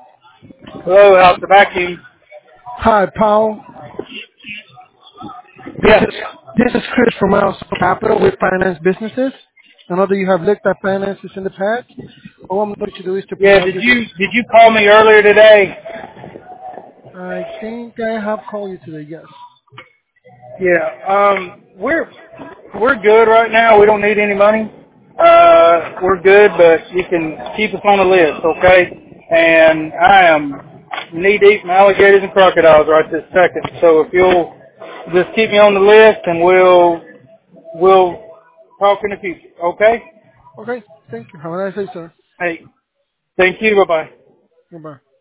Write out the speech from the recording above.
Hello, how's the vacuum? Hi, Paul. This Yes. is this is Chris from House Capital with Finance Businesses. I know that you have looked at finances in the past. All I'm going to do is to Yeah, provide you. did you call me earlier today? I think I have called you today. Yes. Yeah. We're good right now. We don't need any money. We're good, but you can keep us on the list, okay? And I am knee deep in alligators and crocodiles right this second. So if you'll just keep me on the list and we'll talk in the future, okay? Okay. Thank you. Have a nice day, sir. Hey, thank you. Bye bye. Goodbye.